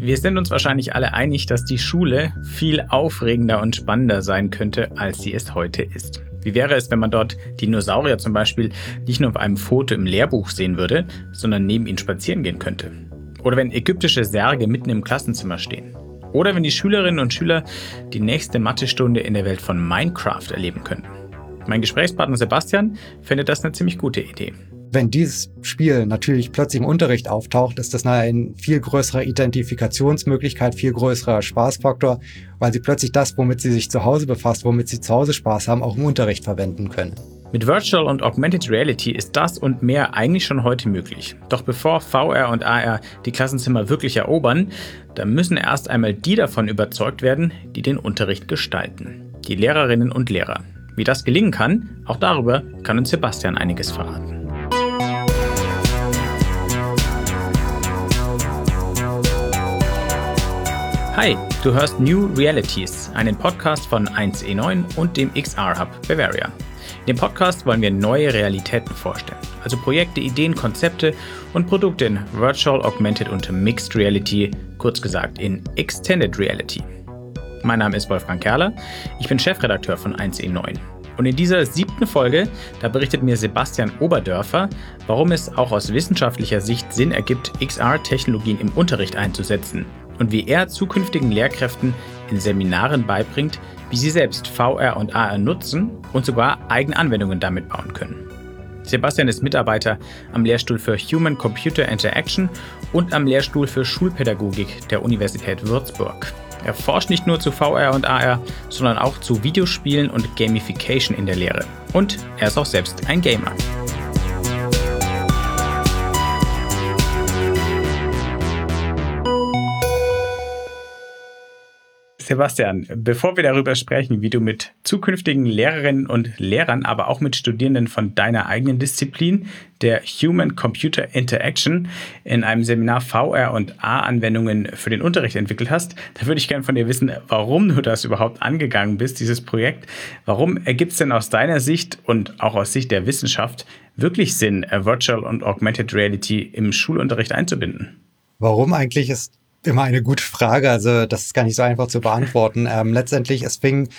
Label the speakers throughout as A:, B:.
A: Wir sind uns wahrscheinlich alle einig, dass die Schule viel aufregender und spannender sein könnte, als sie es heute ist. Wie wäre es, wenn man dort Dinosaurier zum Beispiel nicht nur auf einem Foto im Lehrbuch sehen würde, sondern neben ihnen spazieren gehen könnte? Oder wenn ägyptische Särge mitten im Klassenzimmer stehen? Oder wenn die Schülerinnen und Schüler die nächste Mathestunde in der Welt von Minecraft erleben könnten? Mein Gesprächspartner Sebastian findet das eine ziemlich gute Idee.
B: Wenn dieses Spiel natürlich plötzlich im Unterricht auftaucht, ist das eine viel größere Identifikationsmöglichkeit, viel größerer Spaßfaktor, weil sie plötzlich das, womit sie sich zu Hause befasst, womit sie zu Hause Spaß haben, auch im Unterricht verwenden können.
A: Mit Virtual und Augmented Reality ist das und mehr eigentlich schon heute möglich. Doch bevor VR und AR die Klassenzimmer wirklich erobern, da müssen erst einmal die davon überzeugt werden, die den Unterricht gestalten. Die Lehrerinnen und Lehrer. Wie das gelingen kann, auch darüber kann uns Sebastian einiges verraten. Hi, du hörst New Realities, einen Podcast von 1E9 und dem XR Hub Bavaria. In dem Podcast wollen wir neue Realitäten vorstellen, also Projekte, Ideen, Konzepte und Produkte in Virtual, Augmented und Mixed Reality, kurz gesagt in Extended Reality. Mein Name ist Wolfgang Kerler, ich bin Chefredakteur von 1E9. Und in dieser 7. Folge, da berichtet mir Sebastian Oberdörfer, warum es auch aus wissenschaftlicher Sicht Sinn ergibt, XR-Technologien im Unterricht einzusetzen und wie er zukünftigen Lehrkräften in Seminaren beibringt, wie sie selbst VR und AR nutzen und sogar eigene Anwendungen damit bauen können. Sebastian ist Mitarbeiter am Lehrstuhl für Human-Computer Interaction und am Lehrstuhl für Schulpädagogik der Universität Würzburg. Er forscht nicht nur zu VR und AR, sondern auch zu Videospielen und Gamification in der Lehre. Und er ist auch selbst ein Gamer. Sebastian, bevor wir darüber sprechen, wie du mit zukünftigen Lehrerinnen und Lehrern, aber auch mit Studierenden von deiner eigenen Disziplin, der Human-Computer Interaction, in einem Seminar VR und AR-Anwendungen für den Unterricht entwickelt hast, da würde ich gerne von dir wissen, warum du das überhaupt angegangen bist, dieses Projekt. Warum ergibt es denn aus deiner Sicht und auch aus Sicht der Wissenschaft wirklich Sinn, Virtual und Augmented Reality im Schulunterricht einzubinden?
B: Warum eigentlich ist immer eine gute Frage, also das ist gar nicht so einfach zu beantworten. Letztendlich, es fing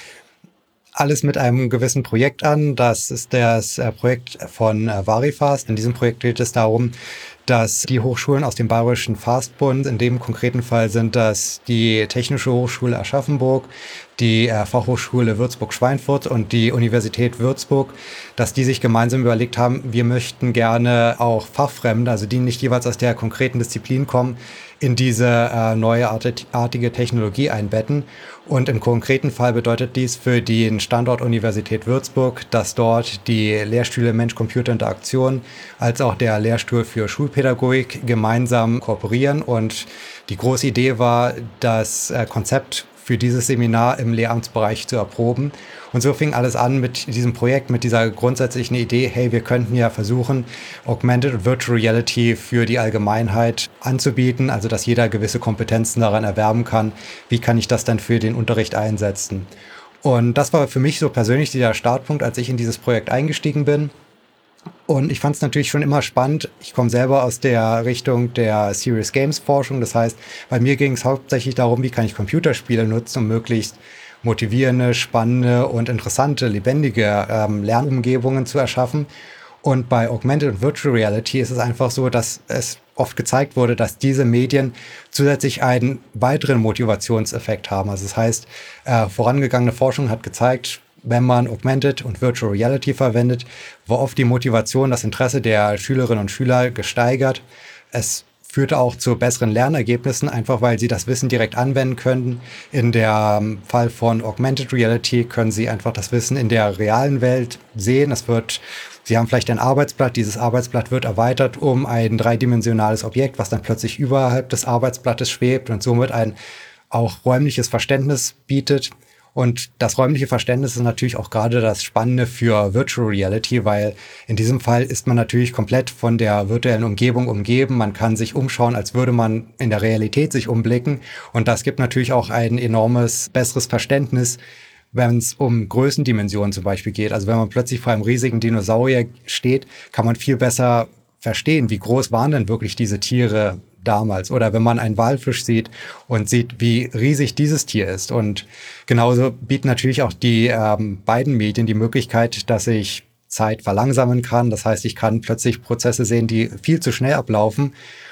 B: alles mit einem gewissen Projekt an. Das ist das Projekt von Varifast. In diesem Projekt geht es darum, dass die Hochschulen aus dem Bayerischen Fastbund, in dem konkreten Fall sind das die Technische Hochschule Aschaffenburg, die Fachhochschule Würzburg-Schweinfurt und die Universität Würzburg, dass die sich gemeinsam überlegt haben, wir möchten gerne auch Fachfremde, also die nicht jeweils aus der konkreten Disziplin kommen, in diese neuartige Technologie einbetten. Und im konkreten Fall bedeutet dies für den Standort Universität Würzburg, dass dort die Lehrstühle Mensch-Computer-Interaktion als auch der Lehrstuhl für Schulpädagogik gemeinsam kooperieren. Und die große Idee war, das Konzept für dieses Seminar im Lehramtsbereich zu erproben. Und so fing alles an mit diesem Projekt, mit dieser grundsätzlichen Idee, hey, wir könnten ja versuchen, Augmented und Virtual Reality für die Allgemeinheit anzubieten, also dass jeder gewisse Kompetenzen daran erwerben kann. Wie kann ich das dann für den Unterricht einsetzen? Und das war für mich so persönlich der Startpunkt, als ich in dieses Projekt eingestiegen bin. Und ich fand es natürlich schon immer spannend. Ich komme selber aus der Richtung der Serious Games Forschung. Das heißt, bei mir ging es hauptsächlich darum, wie kann ich Computerspiele nutzen, um möglichst motivierende, spannende und interessante, lebendige Lernumgebungen zu erschaffen. Und bei Augmented und Virtual Reality ist es einfach so, dass es oft gezeigt wurde, dass diese Medien zusätzlich einen weiteren Motivationseffekt haben. Also das heißt, vorangegangene Forschung hat gezeigt, wenn man Augmented und Virtual Reality verwendet, war oft die Motivation, das Interesse der Schülerinnen und Schüler gesteigert. Es führte auch zu besseren Lernergebnissen, einfach weil sie das Wissen direkt anwenden können. In der Fall von Augmented Reality können sie einfach das Wissen in der realen Welt sehen. Sie haben vielleicht ein Arbeitsblatt, dieses Arbeitsblatt wird erweitert um ein dreidimensionales Objekt, was dann plötzlich überhalb des Arbeitsblattes schwebt und somit ein auch räumliches Verständnis bietet. Und das räumliche Verständnis ist natürlich auch gerade das Spannende für Virtual Reality, weil in diesem Fall ist man natürlich komplett von der virtuellen Umgebung umgeben. Man kann sich umschauen, als würde man in der Realität sich umblicken. Und das gibt natürlich auch ein enormes, besseres Verständnis, wenn es um Größendimensionen zum Beispiel geht. Also wenn man plötzlich vor einem riesigen Dinosaurier steht, kann man viel besser verstehen, wie groß waren denn wirklich diese Tiere damals. Oder wenn man einen Walfisch sieht und sieht, wie riesig dieses Tier ist. Und genauso bieten natürlich auch die beiden Medien die Möglichkeit, dass ich Zeit verlangsamen kann. Das heißt, ich kann plötzlich Prozesse sehen, die viel zu schnell ablaufen,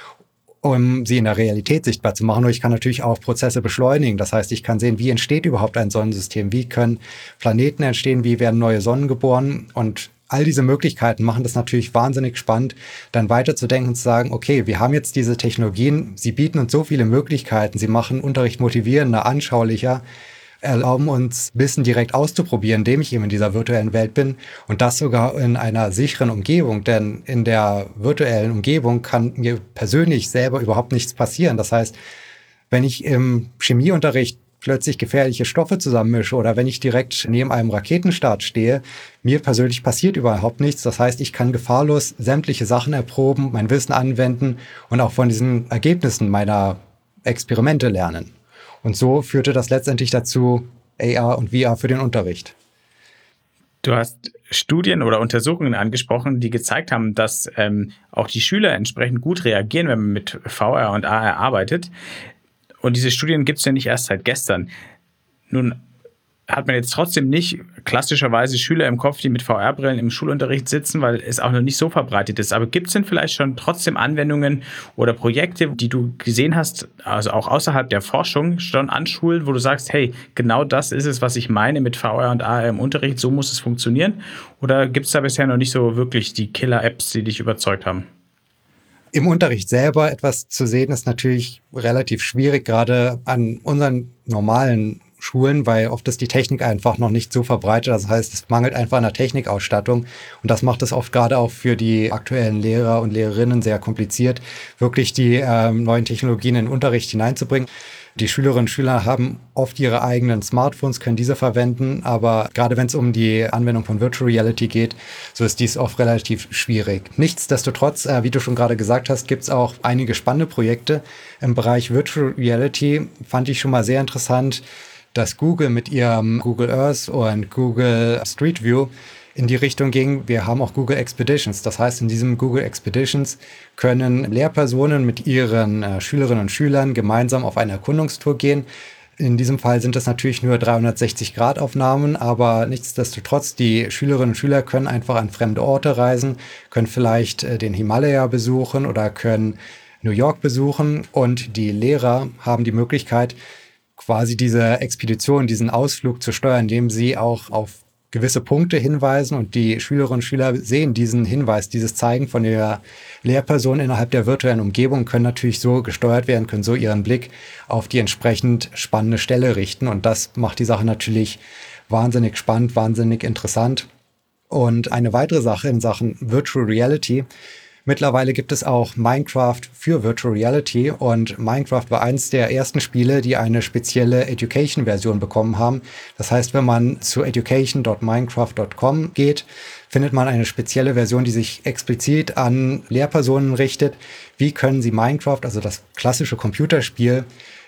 B: um sie in der Realität sichtbar zu machen. Und ich kann natürlich auch Prozesse beschleunigen. Das heißt, ich kann sehen, wie entsteht überhaupt ein Sonnensystem, wie können Planeten entstehen, wie werden neue Sonnen geboren. Und all diese Möglichkeiten machen das natürlich wahnsinnig spannend, dann weiterzudenken und zu sagen, okay, wir haben jetzt diese Technologien, sie bieten uns so viele Möglichkeiten, sie machen Unterricht motivierender, anschaulicher, erlauben uns Wissen direkt auszuprobieren, indem ich eben in dieser virtuellen Welt bin und das sogar in einer sicheren Umgebung, denn in der virtuellen Umgebung kann mir persönlich selber überhaupt nichts passieren. Das heißt, wenn ich im Chemieunterricht plötzlich gefährliche Stoffe zusammenmische oder wenn ich direkt neben einem Raketenstart stehe, mir persönlich passiert überhaupt nichts. Das heißt, ich kann gefahrlos sämtliche Sachen erproben, mein Wissen anwenden und auch von diesen Ergebnissen meiner Experimente lernen. Und so führte das letztendlich dazu, AR und VR für den Unterricht.
A: Du hast Studien oder Untersuchungen angesprochen, die gezeigt haben, dass auch die Schüler entsprechend gut reagieren, wenn man mit VR und AR arbeitet. Und diese Studien gibt es ja nicht erst seit gestern. Nun hat man jetzt trotzdem nicht klassischerweise Schüler im Kopf, die mit VR-Brillen im Schulunterricht sitzen, weil es auch noch nicht so verbreitet ist. Aber gibt es denn vielleicht schon trotzdem Anwendungen oder Projekte, die du gesehen hast, also auch außerhalb der Forschung, schon an Schulen, wo du sagst, hey, genau das ist es, was ich meine mit VR und AR im Unterricht, so muss es funktionieren? Oder gibt es da bisher noch nicht so wirklich die Killer-Apps, die dich überzeugt haben?
B: Im Unterricht selber etwas zu sehen, ist natürlich relativ schwierig, gerade an unseren normalen Schulen, weil oft ist die Technik einfach noch nicht so verbreitet. Das heißt, es mangelt einfach an der Technikausstattung. Und das macht es oft gerade auch für die aktuellen Lehrer und Lehrerinnen sehr kompliziert, wirklich die neuen Technologien in den Unterricht hineinzubringen. Die Schülerinnen und Schüler haben oft ihre eigenen Smartphones, können diese verwenden, aber gerade wenn es um die Anwendung von Virtual Reality geht, so ist dies oft relativ schwierig. Nichtsdestotrotz, wie du schon gerade gesagt hast, gibt es auch einige spannende Projekte im Bereich Virtual Reality. Fand ich schon mal sehr interessant, dass Google mit ihrem Google Earth und Google Street View in die Richtung ging. Wir haben auch Google Expeditions. Das heißt, in diesem Google Expeditions können Lehrpersonen mit ihren Schülerinnen und Schülern gemeinsam auf eine Erkundungstour gehen. In diesem Fall sind das natürlich nur 360-Grad-Aufnahmen, aber nichtsdestotrotz, die Schülerinnen und Schüler können einfach an fremde Orte reisen, können vielleicht den Himalaya besuchen oder können New York besuchen und die Lehrer haben die Möglichkeit, quasi diese Expedition, diesen Ausflug zu steuern, indem sie auch auf gewisse Punkte hinweisen und die Schülerinnen und Schüler sehen diesen Hinweis, dieses Zeigen von der Lehrperson innerhalb der virtuellen Umgebung, können natürlich so gesteuert werden, können so ihren Blick auf die entsprechend spannende Stelle richten und das macht die Sache natürlich wahnsinnig spannend, wahnsinnig interessant. Und eine weitere Sache in Sachen Virtual Reality: Mittlerweile gibt es auch Minecraft für Virtual Reality und Minecraft war eins der ersten Spiele, die eine spezielle Education-Version bekommen haben. Das heißt, wenn man zu education.minecraft.com geht, findet man eine spezielle Version, die sich explizit an Lehrpersonen richtet. Wie können sie Minecraft, also das klassische Computerspiel,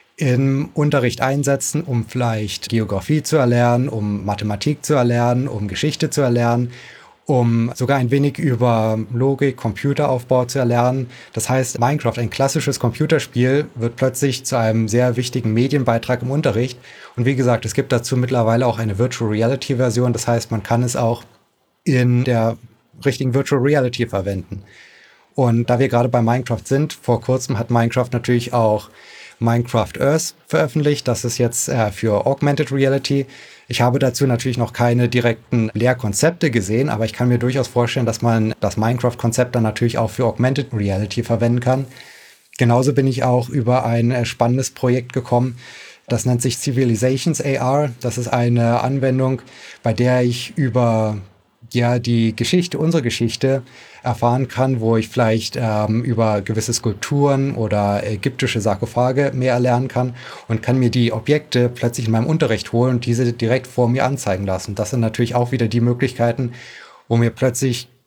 B: im Unterricht einsetzen, um vielleicht Geografie zu erlernen, um Mathematik zu erlernen, um Geschichte zu erlernen, um sogar ein wenig über Logik, Computeraufbau zu erlernen. Das heißt, Minecraft, ein klassisches Computerspiel, wird plötzlich zu einem sehr wichtigen Medienbeitrag im Unterricht. Und wie gesagt, es gibt dazu mittlerweile auch eine Virtual Reality Version. Das heißt, man kann es auch in der richtigen Virtual Reality verwenden. Und da wir gerade bei Minecraft sind, vor kurzem hat Minecraft natürlich auch Minecraft Earth veröffentlicht. Das ist jetzt für Augmented Reality. Ich habe dazu natürlich noch keine direkten Lehrkonzepte gesehen, aber ich kann mir durchaus vorstellen, dass man das Minecraft-Konzept dann natürlich auch für Augmented Reality verwenden kann. Genauso bin ich auch über ein spannendes Projekt gekommen, das nennt sich Civilizations AR. Das ist eine Anwendung, bei der ich über die Geschichte, unsere Geschichte erfahren kann, wo ich vielleicht über gewisse Skulpturen oder ägyptische Sarkophage mehr erlernen kann und kann mir die Objekte plötzlich in meinem Unterricht holen und diese direkt vor mir anzeigen lassen. Das sind natürlich auch wieder die Möglichkeiten, wo mir plötzlich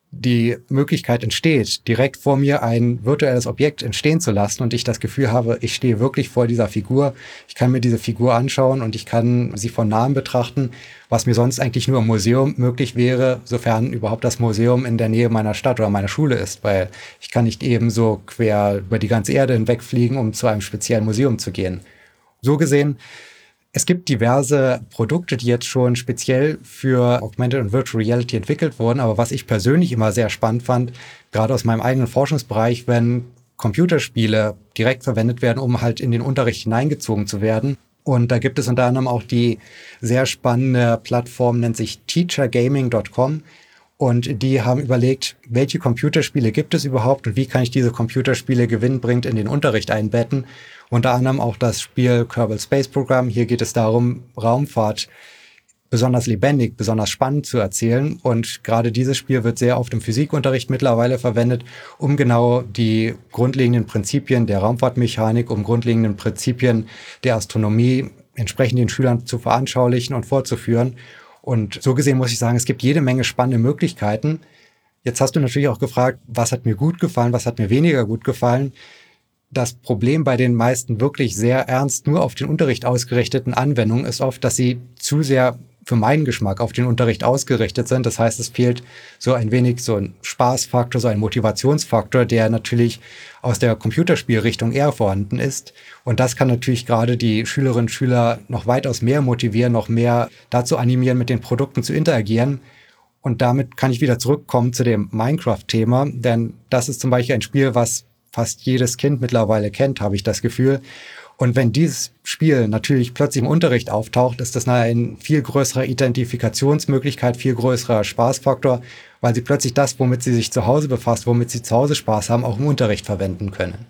B: die Möglichkeit entsteht, direkt vor mir ein virtuelles Objekt entstehen zu lassen und ich das Gefühl habe, ich stehe wirklich vor dieser Figur, ich kann mir diese Figur anschauen und ich kann sie von Nahem betrachten, was mir sonst eigentlich nur im Museum möglich wäre, sofern überhaupt das Museum in der Nähe meiner Stadt oder meiner Schule ist, weil ich kann nicht eben so quer über die ganze Erde hinwegfliegen, um zu einem speziellen Museum zu gehen. So gesehen, es gibt diverse Produkte, die jetzt schon speziell für Augmented und Virtual Reality entwickelt wurden. Aber was ich persönlich immer sehr spannend fand, gerade aus meinem eigenen Forschungsbereich, wenn Computerspiele direkt verwendet werden, um halt in den Unterricht hineingezogen zu werden. Und da gibt es unter anderem auch die sehr spannende Plattform, nennt sich teachergaming.com. Und die haben überlegt, welche Computerspiele gibt es überhaupt und wie kann ich diese Computerspiele gewinnbringend in den Unterricht einbetten. Unter anderem auch das Spiel Kerbal Space Program. Hier geht es darum, Raumfahrt besonders lebendig, besonders spannend zu erzählen. Und gerade dieses Spiel wird sehr oft im Physikunterricht mittlerweile verwendet, um genau die grundlegenden Prinzipien der Raumfahrtmechanik, um grundlegenden Prinzipien der Astronomie entsprechend den Schülern zu veranschaulichen und vorzuführen. Und so gesehen muss ich sagen, es gibt jede Menge spannende Möglichkeiten. Jetzt hast du natürlich auch gefragt, was hat mir gut gefallen, was hat mir weniger gut gefallen. Das Problem bei den meisten wirklich sehr ernst nur auf den Unterricht ausgerichteten Anwendungen ist oft, dass sie zu sehr für meinen Geschmack auf den Unterricht ausgerichtet sind. Das heißt, es fehlt so ein wenig so ein Spaßfaktor, so ein Motivationsfaktor, der natürlich aus der Computerspielrichtung eher vorhanden ist. Und das kann natürlich gerade die Schülerinnen und Schüler noch weitaus mehr motivieren, noch mehr dazu animieren, mit den Produkten zu interagieren. Und damit kann ich wieder zurückkommen zu dem Minecraft-Thema, denn das ist zum Beispiel ein Spiel, was fast jedes Kind mittlerweile kennt, habe ich das Gefühl. Und wenn dieses Spiel natürlich plötzlich im Unterricht auftaucht, ist das eine viel größere Identifikationsmöglichkeit, viel größerer Spaßfaktor, weil sie plötzlich das, womit sie sich zu Hause befasst, womit sie zu Hause Spaß haben, auch im Unterricht verwenden können.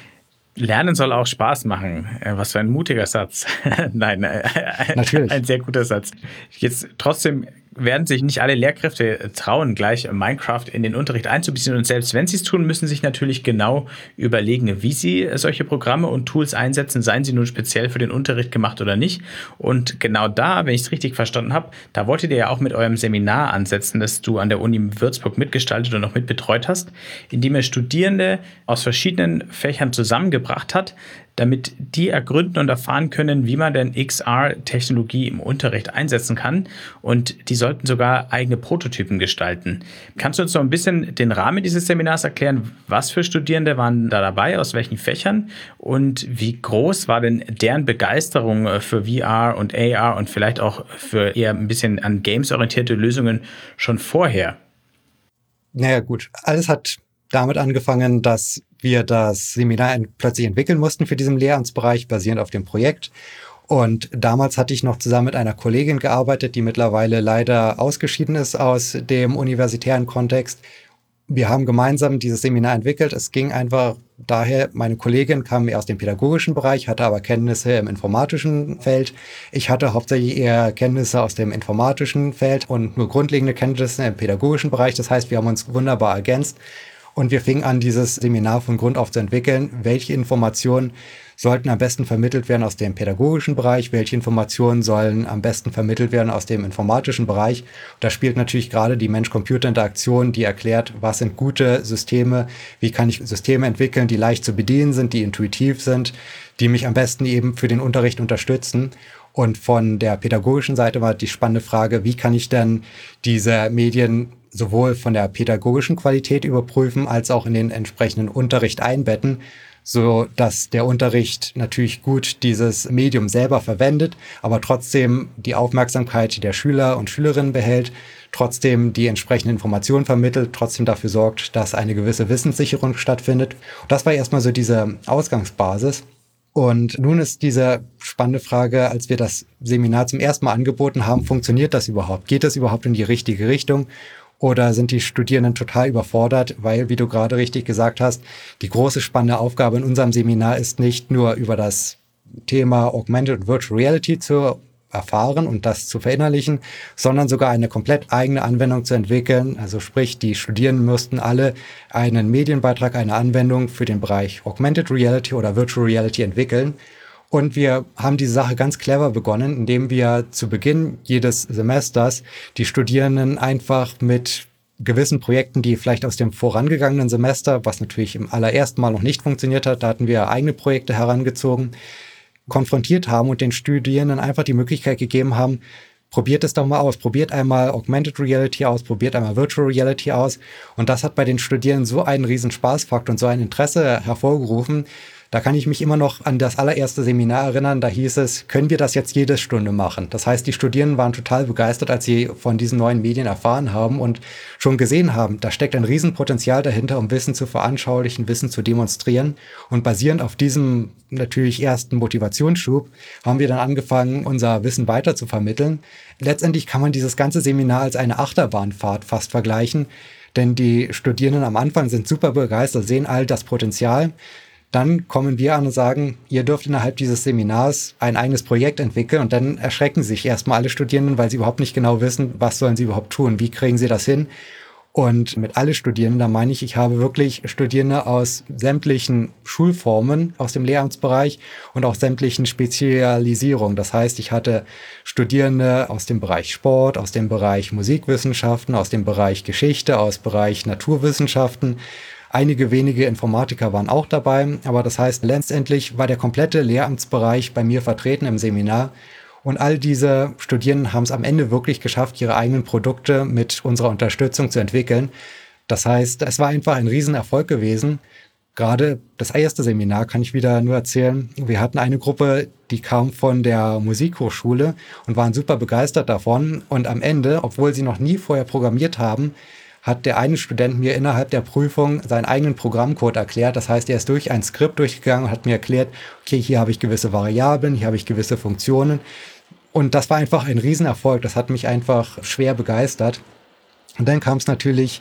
A: Lernen soll auch Spaß machen. Was für ein mutiger Satz. Nein, natürlich. Ein sehr guter Satz. Jetzt trotzdem werden sich nicht alle Lehrkräfte trauen, gleich Minecraft in den Unterricht einzubeziehen. Und selbst wenn sie es tun, müssen sich natürlich genau überlegen, wie sie solche Programme und Tools einsetzen, seien sie nun speziell für den Unterricht gemacht oder nicht. Und genau da, wenn ich es richtig verstanden habe, da wolltet ihr ja auch mit eurem Seminar ansetzen, das du an der Uni Würzburg mitgestaltet und auch mitbetreut hast, indem ihr Studierende aus verschiedenen Fächern zusammengebracht hat, damit die ergründen und erfahren können, wie man denn XR-Technologie im Unterricht einsetzen kann. Und die sollten sogar eigene Prototypen gestalten. Kannst du uns noch ein bisschen den Rahmen dieses Seminars erklären? Was für Studierende waren da dabei, aus welchen Fächern? Und wie groß war denn deren Begeisterung für VR und AR und vielleicht auch für eher ein bisschen an Games orientierte Lösungen schon vorher?
B: Naja gut, alles hat damit angefangen, dass wir das Seminar plötzlich entwickeln mussten für diesen Lehramtsbereich, basierend auf dem Projekt. Und damals hatte ich noch zusammen mit einer Kollegin gearbeitet, die mittlerweile leider ausgeschieden ist aus dem universitären Kontext. Wir haben gemeinsam dieses Seminar entwickelt. Es ging einfach daher, meine Kollegin kam eher aus dem pädagogischen Bereich, hatte aber Kenntnisse im informatischen Feld. Ich hatte hauptsächlich eher Kenntnisse aus dem informatischen Feld und nur grundlegende Kenntnisse im pädagogischen Bereich. Das heißt, wir haben uns wunderbar ergänzt. Und wir fingen an, dieses Seminar von Grund auf zu entwickeln. Welche Informationen sollten am besten vermittelt werden aus dem pädagogischen Bereich? Welche Informationen sollen am besten vermittelt werden aus dem informatischen Bereich? Da spielt natürlich gerade die Mensch-Computer-Interaktion, die erklärt, was sind gute Systeme? Wie kann ich Systeme entwickeln, die leicht zu bedienen sind, die intuitiv sind, die mich am besten eben für den Unterricht unterstützen? Und von der pädagogischen Seite war die spannende Frage, wie kann ich denn diese Medien sowohl von der pädagogischen Qualität überprüfen, als auch in den entsprechenden Unterricht einbetten, so dass der Unterricht natürlich gut dieses Medium selber verwendet, aber trotzdem die Aufmerksamkeit der Schüler und Schülerinnen behält, trotzdem die entsprechenden Informationen vermittelt, trotzdem dafür sorgt, dass eine gewisse Wissenssicherung stattfindet. Und das war erstmal so diese Ausgangsbasis. Und nun ist diese spannende Frage, als wir das Seminar zum ersten Mal angeboten haben, funktioniert das überhaupt? Geht das überhaupt in die richtige Richtung? Oder sind die Studierenden total überfordert? Weil, wie du gerade richtig gesagt hast, die große spannende Aufgabe in unserem Seminar ist nicht nur über das Thema Augmented und Virtual Reality zu erfahren und das zu verinnerlichen, sondern sogar eine komplett eigene Anwendung zu entwickeln. Also sprich, die Studierenden müssten alle einen Medienbeitrag, eine Anwendung für den Bereich Augmented Reality oder Virtual Reality entwickeln. Und wir haben diese Sache ganz clever begonnen, indem wir zu Beginn jedes Semesters die Studierenden einfach mit gewissen Projekten, die vielleicht aus dem vorangegangenen Semester, was natürlich im allerersten Mal noch nicht funktioniert hat, da hatten wir eigene Projekte herangezogen, konfrontiert haben und den Studierenden einfach die Möglichkeit gegeben haben, probiert es doch mal aus, probiert einmal Augmented Reality aus, probiert einmal Virtual Reality aus. Und das hat bei den Studierenden so einen riesen Spaßfaktor und so ein Interesse hervorgerufen. Da kann ich mich immer noch an das allererste Seminar erinnern, da hieß es, können wir das jetzt jede Stunde machen? Das heißt, die Studierenden waren total begeistert, als sie von diesen neuen Medien erfahren haben und schon gesehen haben, da steckt ein Riesenpotenzial dahinter, um Wissen zu veranschaulichen, Wissen zu demonstrieren. Und basierend auf diesem natürlich ersten Motivationsschub haben wir dann angefangen, unser Wissen weiter zu vermitteln. Letztendlich kann man dieses ganze Seminar als eine Achterbahnfahrt fast vergleichen, denn die Studierenden am Anfang sind super begeistert, sehen all das Potenzial. Dann kommen wir an und sagen, ihr dürft innerhalb dieses Seminars ein eigenes Projekt entwickeln und dann erschrecken sich erstmal alle Studierenden, weil sie überhaupt nicht genau wissen, was sollen sie überhaupt tun, wie kriegen sie das hin. Und mit alle Studierenden, da meine ich habe wirklich Studierende aus sämtlichen Schulformen, aus dem Lehramtsbereich und auch sämtlichen Spezialisierungen. Das heißt, ich hatte Studierende aus dem Bereich Sport, aus dem Bereich Musikwissenschaften, aus dem Bereich Geschichte, aus dem Bereich Naturwissenschaften. Einige wenige Informatiker waren auch dabei, aber das heißt, letztendlich war der komplette Lehramtsbereich bei mir vertreten im Seminar und all diese Studierenden haben es am Ende wirklich geschafft, ihre eigenen Produkte mit unserer Unterstützung zu entwickeln. Das heißt, es war einfach ein Riesenerfolg gewesen. Gerade das erste Seminar kann ich wieder nur erzählen. Wir hatten eine Gruppe, die kam von der Musikhochschule und waren super begeistert davon und am Ende, obwohl sie noch nie vorher programmiert haben, hat der eine Student mir innerhalb der Prüfung seinen eigenen Programmcode erklärt. Das heißt, er ist durch ein Skript durchgegangen und hat mir erklärt, okay, hier habe ich gewisse Variablen, hier habe ich gewisse Funktionen. Und das war einfach ein Riesenerfolg. Das hat mich einfach schwer begeistert. Und dann kam es natürlich,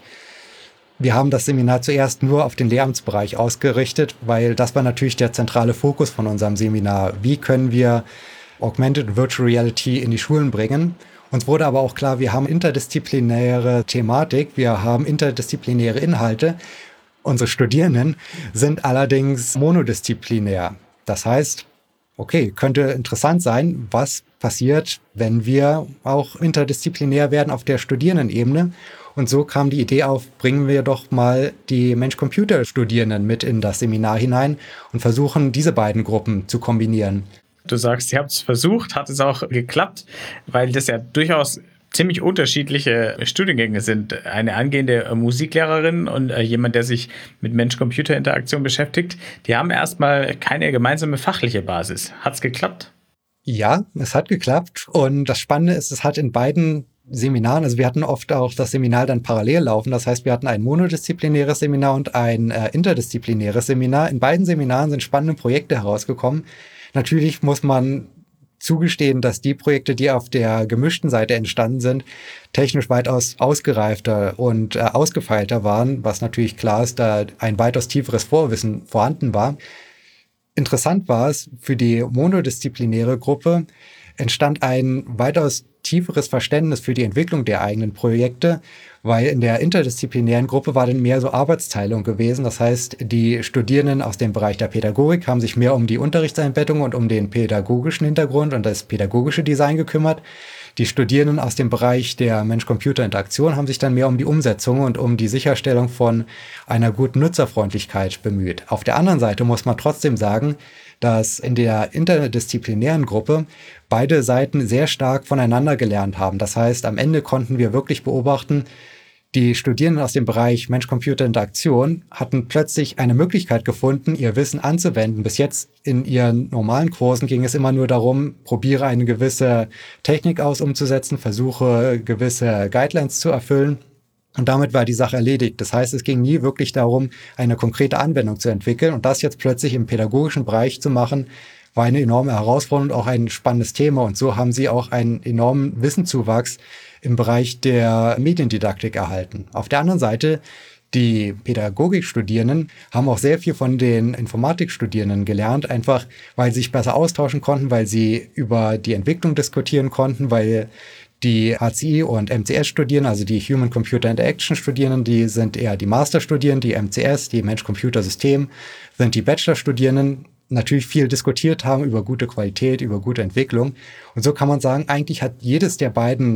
B: wir haben das Seminar zuerst nur auf den Lehramtsbereich ausgerichtet, weil das war natürlich der zentrale Fokus von unserem Seminar. Wie können wir Augmented Virtual Reality in die Schulen bringen? Uns wurde aber auch klar, wir haben interdisziplinäre Thematik, wir haben interdisziplinäre Inhalte. Unsere Studierenden sind allerdings monodisziplinär. Das heißt, okay, könnte interessant sein, was passiert, wenn wir auch interdisziplinär werden auf der Studierendenebene. Und so kam die Idee auf, bringen wir doch mal die Mensch-Computer-Studierenden mit in das Seminar hinein und versuchen, diese beiden Gruppen zu kombinieren.
A: Du sagst, ihr habt es versucht, hat es auch geklappt, weil das ja durchaus ziemlich unterschiedliche Studiengänge sind. Eine angehende Musiklehrerin und jemand, der sich mit Mensch-Computer-Interaktion beschäftigt, die haben erstmal keine gemeinsame fachliche Basis. Hat es geklappt?
B: Ja, es hat geklappt und das Spannende ist, es hat in beiden Seminaren, also wir hatten oft auch das Seminar dann parallel laufen, das heißt, wir hatten ein monodisziplinäres Seminar und ein interdisziplinäres Seminar. In beiden Seminaren sind spannende Projekte herausgekommen. Natürlich muss man zugestehen, dass die Projekte, die auf der gemischten Seite entstanden sind, technisch weitaus ausgereifter und ausgefeilter waren, was natürlich klar ist, da ein weitaus tieferes Vorwissen vorhanden war. Interessant war es, für die monodisziplinäre Gruppe entstand ein weitaus tieferes Verständnis für die Entwicklung der eigenen Projekte, weil in der interdisziplinären Gruppe war dann mehr so Arbeitsteilung gewesen. Das heißt, die Studierenden aus dem Bereich der Pädagogik haben sich mehr um die Unterrichtseinbettung und um den pädagogischen Hintergrund und das pädagogische Design gekümmert. Die Studierenden aus dem Bereich der Mensch-Computer-Interaktion haben sich dann mehr um die Umsetzung und um die Sicherstellung von einer guten Nutzerfreundlichkeit bemüht. Auf der anderen Seite muss man trotzdem sagen, dass in der interdisziplinären Gruppe beide Seiten sehr stark voneinander gelernt haben. Das heißt, am Ende konnten wir wirklich beobachten, die Studierenden aus dem Bereich Mensch-Computer-Interaktion hatten plötzlich eine Möglichkeit gefunden, ihr Wissen anzuwenden. Bis jetzt in ihren normalen Kursen ging es immer nur darum, probiere eine gewisse Technik aus umzusetzen, versuche gewisse Guidelines zu erfüllen. Und damit war die Sache erledigt. Das heißt, es ging nie wirklich darum, eine konkrete Anwendung zu entwickeln. Und das jetzt plötzlich im pädagogischen Bereich zu machen, war eine enorme Herausforderung und auch ein spannendes Thema. Und so haben sie auch einen enormen Wissenszuwachs im Bereich der Mediendidaktik erhalten. Auf der anderen Seite, die Pädagogikstudierenden haben auch sehr viel von den Informatikstudierenden gelernt, einfach weil sie sich besser austauschen konnten, weil sie über die Entwicklung diskutieren konnten, weil die HCI und MCS Studierenden, also die Human Computer Interaction Studierenden, die sind eher die Masterstudierenden, die MCS, die Mensch-Computer-System, sind die Bachelorstudierenden, natürlich viel diskutiert haben über gute Qualität, über gute Entwicklung. Und so kann man sagen, eigentlich hat jedes der beiden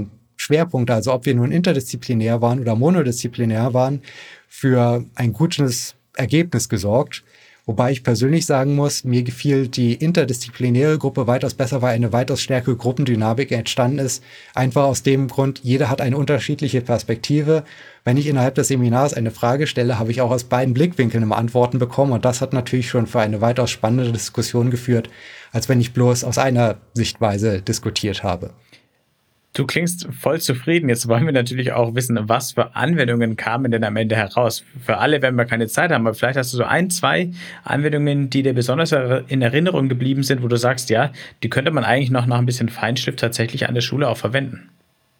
B: Schwerpunkte, also ob wir nun interdisziplinär waren oder monodisziplinär waren, für ein gutes Ergebnis gesorgt. Wobei ich persönlich sagen muss, mir gefiel die interdisziplinäre Gruppe weitaus besser, weil eine weitaus stärkere Gruppendynamik entstanden ist. Einfach aus dem Grund, jeder hat eine unterschiedliche Perspektive. Wenn ich innerhalb des Seminars eine Frage stelle, habe ich auch aus beiden Blickwinkeln immer Antworten bekommen. Und das hat natürlich schon für eine weitaus spannende Diskussion geführt, als wenn ich bloß aus einer Sichtweise diskutiert habe.
A: Du klingst voll zufrieden. Jetzt wollen wir natürlich auch wissen, was für Anwendungen kamen denn am Ende heraus. Für alle werden wir keine Zeit haben, aber vielleicht hast du so 1, 2 Anwendungen, die dir besonders in Erinnerung geblieben sind, wo du sagst, ja, die könnte man eigentlich noch nach ein bisschen Feinschliff tatsächlich an der Schule auch verwenden.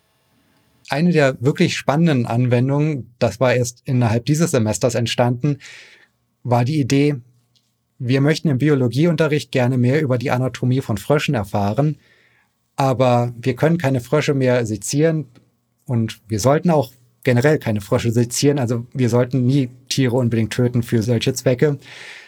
B: Eine der wirklich spannenden Anwendungen, das war erst innerhalb dieses Semesters entstanden, war die Idee, wir möchten im Biologieunterricht gerne mehr über die Anatomie von Fröschen erfahren, aber wir können keine Frösche mehr sezieren und wir sollten auch generell keine Frösche sezieren. Also wir sollten nie Tiere unbedingt töten für solche Zwecke.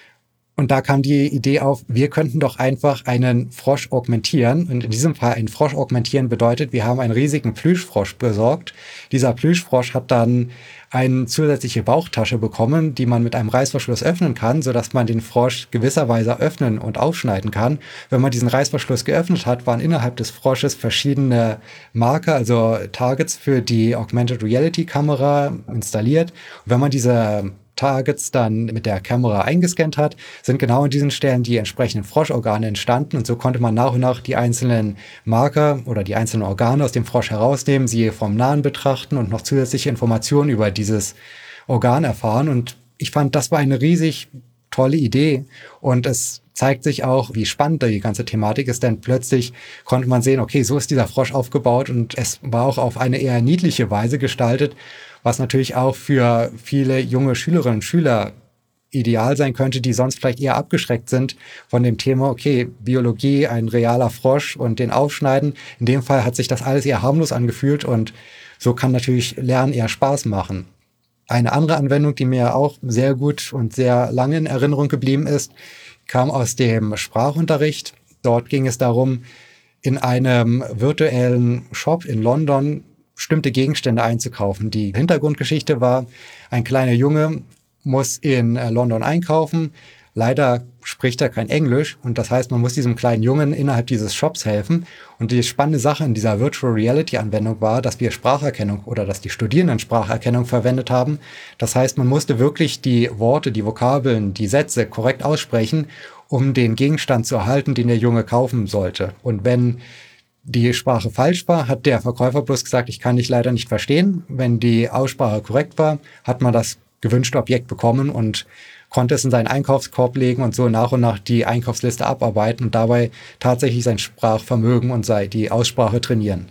B: Und da kam die Idee auf, wir könnten doch einfach einen Frosch augmentieren. Und in diesem Fall ein Frosch augmentieren bedeutet, wir haben einen riesigen Plüschfrosch besorgt. Dieser Plüschfrosch hat dann eine zusätzliche Bauchtasche bekommen, die man mit einem Reißverschluss öffnen kann, sodass man den Frosch gewisserweise öffnen und aufschneiden kann. Wenn man diesen Reißverschluss geöffnet hat, waren innerhalb des Frosches verschiedene Marker, also Targets für die Augmented Reality Kamera installiert. Und wenn man diese Targets dann mit der Kamera eingescannt hat, sind genau an diesen Stellen die entsprechenden Froschorgane entstanden und so konnte man nach und nach die einzelnen Marker oder die einzelnen Organe aus dem Frosch herausnehmen, sie vom Nahen betrachten und noch zusätzliche Informationen über dieses Organ erfahren und ich fand, das war eine riesig tolle Idee und es zeigt sich auch, wie spannend die ganze Thematik ist, denn plötzlich konnte man sehen, okay, so ist dieser Frosch aufgebaut und es war auch auf eine eher niedliche Weise gestaltet, was natürlich auch für viele junge Schülerinnen und Schüler ideal sein könnte, die sonst vielleicht eher abgeschreckt sind von dem Thema, okay, Biologie, ein realer Frosch und den aufschneiden. In dem Fall hat sich das alles eher harmlos angefühlt und so kann natürlich Lernen eher Spaß machen. Eine andere Anwendung, die mir auch sehr gut und sehr lange in Erinnerung geblieben ist, kam aus dem Sprachunterricht. Dort ging es darum, in einem virtuellen Shop in London bestimmte Gegenstände einzukaufen. Die Hintergrundgeschichte war, ein kleiner Junge muss in London einkaufen. Leider spricht er kein Englisch und das heißt, man muss diesem kleinen Jungen innerhalb dieses Shops helfen. Und die spannende Sache in dieser Virtual Reality Anwendung war, dass wir Spracherkennung oder dass die Studierenden Spracherkennung verwendet haben. Das heißt, man musste wirklich die Worte, die Vokabeln, die Sätze korrekt aussprechen, um den Gegenstand zu erhalten, den der Junge kaufen sollte. Und wenn die Sprache falsch war, hat der Verkäufer bloß gesagt, ich kann dich leider nicht verstehen. Wenn die Aussprache korrekt war, hat man das gewünschte Objekt bekommen und konnte es in seinen Einkaufskorb legen und so nach und nach die Einkaufsliste abarbeiten und dabei tatsächlich sein Sprachvermögen und die Aussprache trainieren.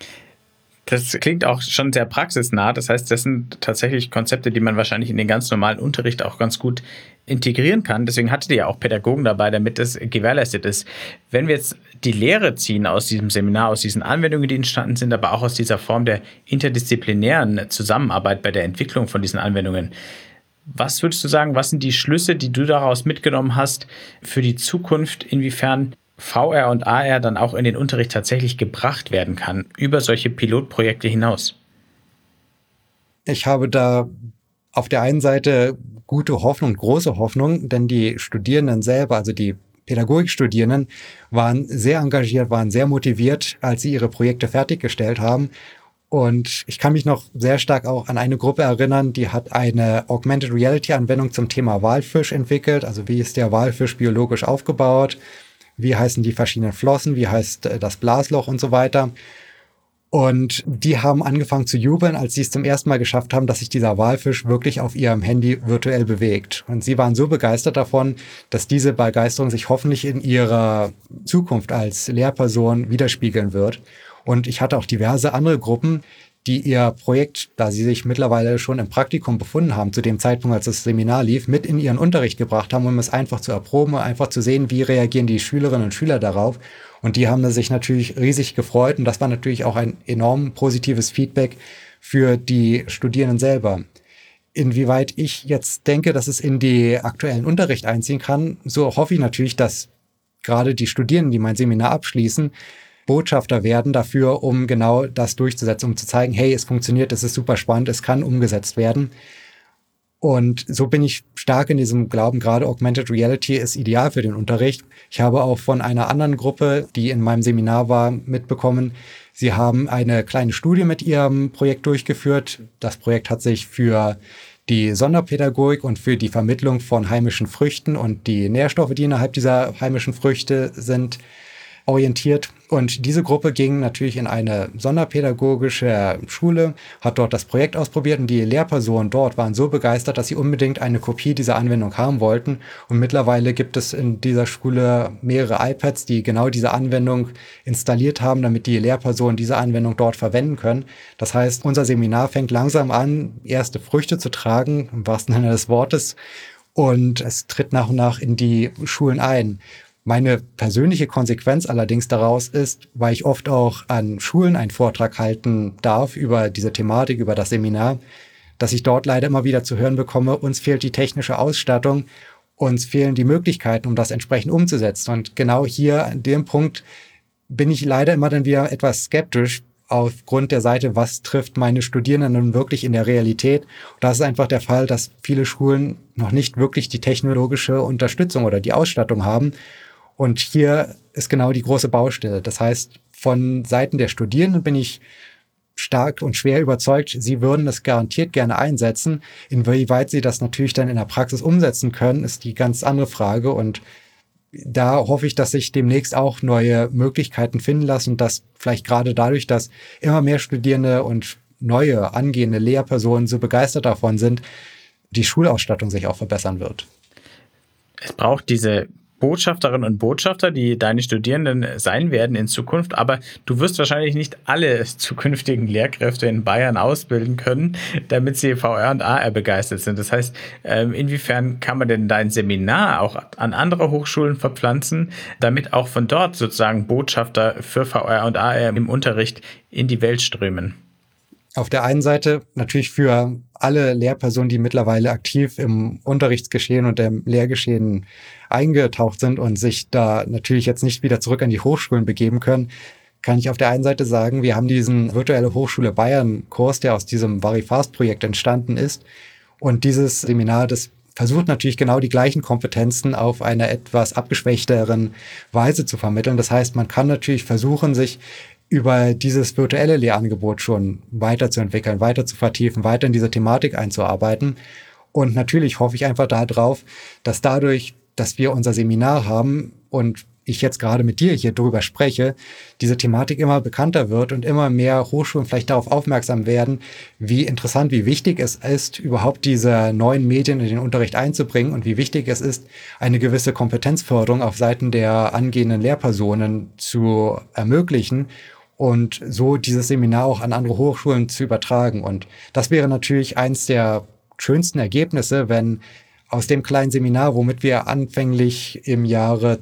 A: Das klingt auch schon sehr praxisnah. Das heißt, das sind tatsächlich Konzepte, die man wahrscheinlich in den ganz normalen Unterricht auch ganz gut integrieren kann. Deswegen hattet ihr ja auch Pädagogen dabei, damit das gewährleistet ist. Wenn wir jetzt die Lehre ziehen aus diesem Seminar, aus diesen Anwendungen, die entstanden sind, aber auch aus dieser Form der interdisziplinären Zusammenarbeit bei der Entwicklung von diesen Anwendungen, was würdest du sagen, was sind die Schlüsse, die du daraus mitgenommen hast für die Zukunft, inwiefern VR und AR dann auch in den Unterricht tatsächlich gebracht werden kann, über solche Pilotprojekte hinaus?
B: Ich habe da auf der einen Seite gute Hoffnung, große Hoffnung, denn die Studierenden selber, also die Pädagogikstudierenden, waren sehr engagiert, waren sehr motiviert, als sie ihre Projekte fertiggestellt haben. Und ich kann mich noch sehr stark auch an eine Gruppe erinnern, die hat eine Augmented Reality Anwendung zum Thema Walfisch entwickelt. Also wie ist der Walfisch biologisch aufgebaut? Wie heißen die verschiedenen Flossen? Wie heißt das Blasloch und so weiter? Und die haben angefangen zu jubeln, als sie es zum ersten Mal geschafft haben, dass sich dieser Walfisch wirklich auf ihrem Handy virtuell bewegt. Und sie waren so begeistert davon, dass diese Begeisterung sich hoffentlich in ihrer Zukunft als Lehrperson widerspiegeln wird. Und ich hatte auch diverse andere Gruppen, die ihr Projekt, da sie sich mittlerweile schon im Praktikum befunden haben, zu dem Zeitpunkt, als das Seminar lief, mit in ihren Unterricht gebracht haben, um es einfach zu erproben, einfach zu sehen, wie reagieren die Schülerinnen und Schüler darauf. Und die haben sich natürlich riesig gefreut und das war natürlich auch ein enorm positives Feedback für die Studierenden selber. Inwieweit ich jetzt denke, dass es in die aktuellen Unterricht einziehen kann, so hoffe ich natürlich, dass gerade die Studierenden, die mein Seminar abschließen, Botschafter werden dafür, um genau das durchzusetzen, um zu zeigen, hey, es funktioniert, es ist super spannend, es kann umgesetzt werden. Und so bin ich stark in diesem Glauben, gerade Augmented Reality ist ideal für den Unterricht. Ich habe auch von einer anderen Gruppe, die in meinem Seminar war, mitbekommen, sie haben eine kleine Studie mit ihrem Projekt durchgeführt. Das Projekt hat sich für die Sonderpädagogik und für die Vermittlung von heimischen Früchten und die Nährstoffe, die innerhalb dieser heimischen Früchte sind, orientiert. Und diese Gruppe ging natürlich in eine sonderpädagogische Schule, hat dort das Projekt ausprobiert und die Lehrpersonen dort waren so begeistert, dass sie unbedingt eine Kopie dieser Anwendung haben wollten. Und mittlerweile gibt es in dieser Schule mehrere iPads, die genau diese Anwendung installiert haben, damit die Lehrpersonen diese Anwendung dort verwenden können. Das heißt, unser Seminar fängt langsam an, erste Früchte zu tragen, im wahrsten Sinne des Wortes. Und es tritt nach und nach in die Schulen ein. Meine persönliche Konsequenz allerdings daraus ist, weil ich oft auch an Schulen einen Vortrag halten darf über diese Thematik, über das Seminar, dass ich dort leider immer wieder zu hören bekomme, uns fehlt die technische Ausstattung, uns fehlen die Möglichkeiten, um das entsprechend umzusetzen. Und genau hier an dem Punkt bin ich leider immer dann wieder etwas skeptisch aufgrund der Seite, was trifft meine Studierenden nun wirklich in der Realität. Und das ist einfach der Fall, dass viele Schulen noch nicht wirklich die technologische Unterstützung oder die Ausstattung haben. Und hier ist genau die große Baustelle. Das heißt, von Seiten der Studierenden bin ich stark und schwer überzeugt, sie würden es garantiert gerne einsetzen. Inwieweit sie das natürlich dann in der Praxis umsetzen können, ist die ganz andere Frage. Und da hoffe ich, dass sich demnächst auch neue Möglichkeiten finden lassen und dass vielleicht gerade dadurch, dass immer mehr Studierende und neue angehende Lehrpersonen so begeistert davon sind, die Schulausstattung sich auch verbessern wird.
A: Es braucht diese Botschafterinnen und Botschafter, die deine Studierenden sein werden in Zukunft, aber du wirst wahrscheinlich nicht alle zukünftigen Lehrkräfte in Bayern ausbilden können, damit sie VR und AR begeistert sind. Das heißt, inwiefern kann man denn dein Seminar auch an andere Hochschulen verpflanzen, damit auch von dort sozusagen Botschafter für VR und AR im Unterricht in die Welt strömen?
B: Auf der einen Seite natürlich für alle Lehrpersonen, die mittlerweile aktiv im Unterrichtsgeschehen und im Lehrgeschehen eingetaucht sind und sich da natürlich jetzt nicht wieder zurück an die Hochschulen begeben können, kann ich auf der einen Seite sagen, wir haben diesen Virtuelle Hochschule Bayern Kurs, der aus diesem Varifast-Projekt entstanden ist. Und dieses Seminar, das versucht natürlich genau die gleichen Kompetenzen auf einer etwas abgeschwächteren Weise zu vermitteln. Das heißt, man kann natürlich versuchen, sich über dieses virtuelle Lehrangebot schon weiterzuentwickeln, weiter zu vertiefen, weiter in diese Thematik einzuarbeiten. Und natürlich hoffe ich einfach darauf, dass dadurch, dass wir unser Seminar haben und ich jetzt gerade mit dir hier drüber spreche, diese Thematik immer bekannter wird und immer mehr Hochschulen vielleicht darauf aufmerksam werden, wie interessant, wie wichtig es ist, überhaupt diese neuen Medien in den Unterricht einzubringen und wie wichtig es ist, eine gewisse Kompetenzförderung auf Seiten der angehenden Lehrpersonen zu ermöglichen und so dieses Seminar auch an andere Hochschulen zu übertragen. Und das wäre natürlich eins der schönsten Ergebnisse, wenn aus dem kleinen Seminar, womit wir anfänglich im Jahre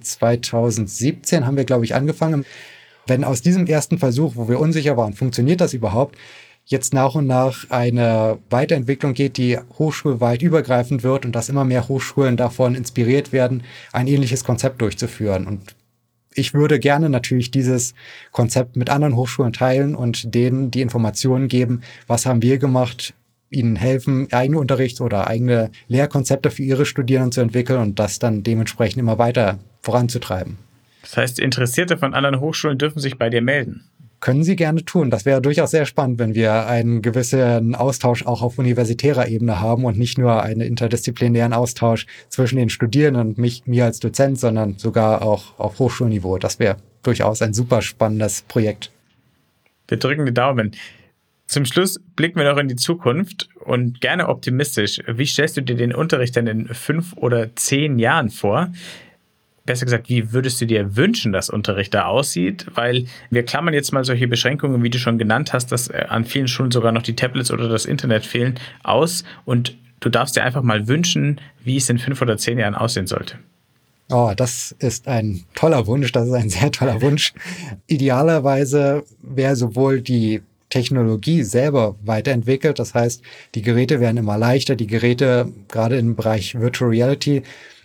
B: 2017 haben wir, glaube ich, angefangen, wenn aus diesem ersten Versuch, wo wir unsicher waren, funktioniert das überhaupt, jetzt nach und nach eine Weiterentwicklung geht, die hochschulweit übergreifend wird und dass immer mehr Hochschulen davon inspiriert werden, ein ähnliches Konzept durchzuführen. Und ich würde gerne natürlich dieses Konzept mit anderen Hochschulen teilen und denen die Informationen geben, was haben wir gemacht, ihnen helfen, eigene Unterrichts- oder eigene Lehrkonzepte für ihre Studierenden zu entwickeln und das dann dementsprechend immer weiter voranzutreiben.
A: Das heißt, Interessierte von anderen Hochschulen dürfen sich bei dir melden?
B: Können Sie gerne tun. Das wäre durchaus sehr spannend, wenn wir einen gewissen Austausch auch auf universitärer Ebene haben und nicht nur einen interdisziplinären Austausch zwischen den Studierenden und mir als Dozent, sondern sogar auch auf Hochschulniveau. Das wäre durchaus ein super spannendes Projekt.
A: Wir drücken die Daumen. Zum Schluss blicken wir noch in die Zukunft und gerne optimistisch. Wie stellst du dir den Unterricht denn in 5 oder 10 Jahren vor? Besser gesagt, wie würdest du dir wünschen, dass Unterricht da aussieht? Weil wir klammern jetzt mal solche Beschränkungen, wie du schon genannt hast, dass an vielen Schulen sogar noch die Tablets oder das Internet fehlen, aus. Und du darfst dir einfach mal wünschen, wie es in 5 oder 10 Jahren aussehen sollte.
B: Oh, das ist ein toller Wunsch. Das ist ein sehr toller Wunsch. Idealerweise wäre sowohl die Technologie selber weiterentwickelt. Das heißt, die Geräte werden immer leichter. Die Geräte, gerade im Bereich Virtual Reality,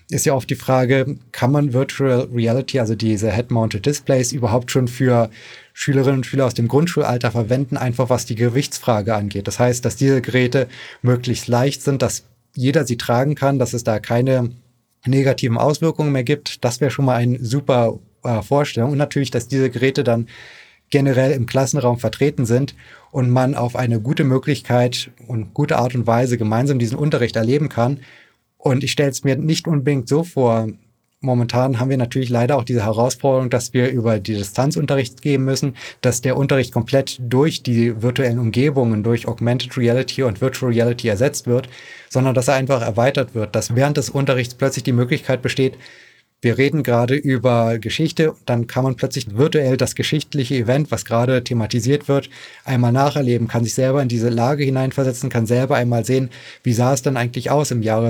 B: ist ja oft die Frage, kann man Virtual Reality, also diese Head-Mounted Displays, überhaupt schon für Schülerinnen und Schüler aus dem Grundschulalter verwenden, einfach was die Gewichtsfrage angeht. Das heißt, dass diese Geräte möglichst leicht sind, dass jeder sie tragen kann, dass es da keine negativen Auswirkungen mehr gibt. Das wäre schon mal eine super Vorstellung. Und natürlich, dass diese Geräte dann generell im Klassenraum vertreten sind und man auf eine gute Möglichkeit und gute Art und Weise gemeinsam diesen Unterricht erleben kann. Und ich stelle es mir nicht unbedingt so vor. Momentan haben wir natürlich leider auch diese Herausforderung, dass wir über die Distanzunterricht gehen müssen, dass der Unterricht komplett durch die virtuellen Umgebungen, durch Augmented Reality und Virtual Reality ersetzt wird, sondern dass er einfach erweitert wird, dass während des Unterrichts plötzlich die Möglichkeit besteht, wir reden gerade über Geschichte, dann kann man plötzlich virtuell das geschichtliche Event, was gerade thematisiert wird, einmal nacherleben, kann sich selber in diese Lage hineinversetzen, kann selber einmal sehen, wie sah es denn eigentlich aus im Jahre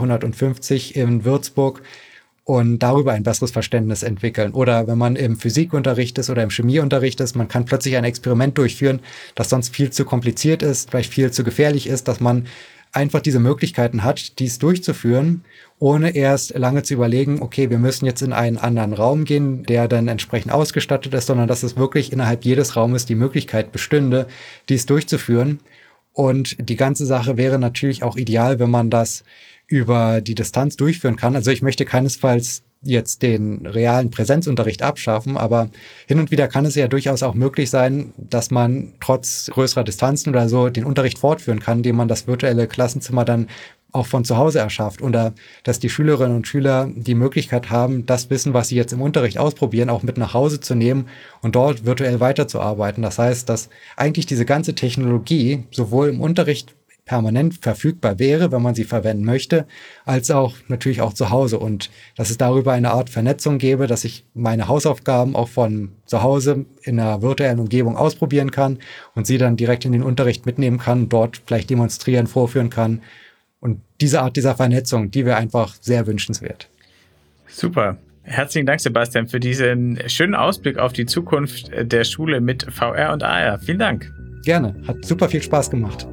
B: 1750 in Würzburg, und darüber ein besseres Verständnis entwickeln. Oder wenn man im Physikunterricht ist oder im Chemieunterricht ist, man kann plötzlich ein Experiment durchführen, das sonst viel zu kompliziert ist, vielleicht viel zu gefährlich ist, dass man einfach diese Möglichkeiten hat, dies durchzuführen, ohne erst lange zu überlegen, okay, wir müssen jetzt in einen anderen Raum gehen, der dann entsprechend ausgestattet ist, sondern dass es wirklich innerhalb jedes Raumes die Möglichkeit bestünde, dies durchzuführen. Und die ganze Sache wäre natürlich auch ideal, wenn man das über die Distanz durchführen kann. Also ich möchte keinesfalls jetzt den realen Präsenzunterricht abschaffen, aber hin und wieder kann es ja durchaus auch möglich sein, dass man trotz größerer Distanzen oder so den Unterricht fortführen kann, indem man das virtuelle Klassenzimmer dann auch von zu Hause erschafft, oder dass die Schülerinnen und Schüler die Möglichkeit haben, das Wissen, was sie jetzt im Unterricht ausprobieren, auch mit nach Hause zu nehmen und dort virtuell weiterzuarbeiten. Das heißt, dass eigentlich diese ganze Technologie sowohl im Unterricht permanent verfügbar wäre, wenn man sie verwenden möchte, als auch natürlich auch zu Hause, und dass es darüber eine Art Vernetzung gäbe, dass ich meine Hausaufgaben auch von zu Hause in einer virtuellen Umgebung ausprobieren kann und sie dann direkt in den Unterricht mitnehmen kann, dort vielleicht demonstrieren, vorführen kann. Und diese Art dieser Vernetzung, die wäre einfach sehr wünschenswert.
A: Super. Herzlichen Dank, Sebastian, für diesen schönen Ausblick auf die Zukunft der Schule mit VR und AR. Vielen Dank.
B: Gerne. Hat super viel Spaß gemacht.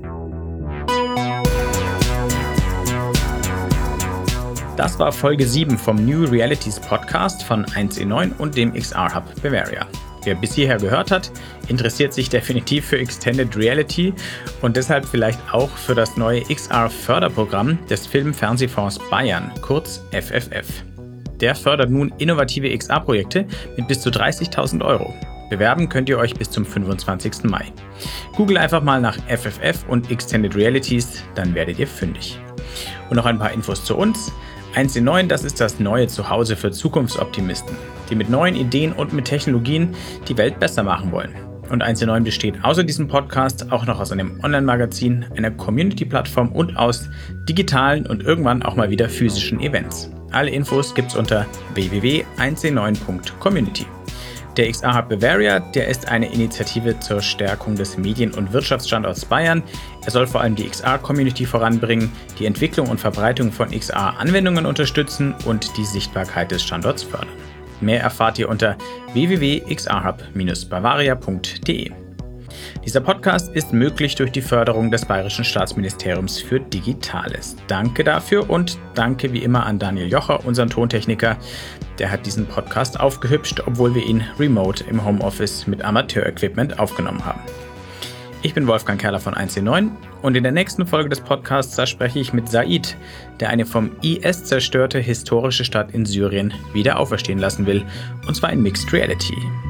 A: Das war Folge 7 vom New Realities Podcast von 1E9 und dem XR Hub Bavaria. Wer bis hierher gehört hat, interessiert sich definitiv für Extended Reality und deshalb vielleicht auch für das neue XR-Förderprogramm des Film-Fernsehfonds Bayern, kurz FFF. Der fördert nun innovative XR-Projekte mit bis zu 30.000 €. Bewerben könnt ihr euch bis zum 25. Mai. Google einfach mal nach FFF und Extended Realities, dann werdet ihr fündig. Und noch ein paar Infos zu uns. 1E9, das ist das neue Zuhause für Zukunftsoptimisten, die mit neuen Ideen und mit Technologien die Welt besser machen wollen. Und 1E9 besteht außer diesem Podcast auch noch aus einem Online-Magazin, einer Community-Plattform und aus digitalen und irgendwann auch mal wieder physischen Events. Alle Infos gibt's unter www.1e9.community. Der XR Hub Bavaria, der ist eine Initiative zur Stärkung des Medien- und Wirtschaftsstandorts Bayern. Er soll vor allem die XR-Community voranbringen, die Entwicklung und Verbreitung von XR-Anwendungen unterstützen und die Sichtbarkeit des Standorts fördern. Mehr erfahrt ihr unter www.xrhub-bavaria.de. Dieser Podcast ist möglich durch die Förderung des Bayerischen Staatsministeriums für Digitales. Danke dafür und danke wie immer an Daniel Jocher, unseren Tontechniker. Der hat diesen Podcast aufgehübscht, obwohl wir ihn remote im Homeoffice mit Amateur-Equipment aufgenommen haben. Ich bin Wolfgang Kerler von 1E9 und in der nächsten Folge des Podcasts, da spreche ich mit Said, der eine vom IS zerstörte historische Stadt in Syrien wieder auferstehen lassen will, und zwar in Mixed Reality.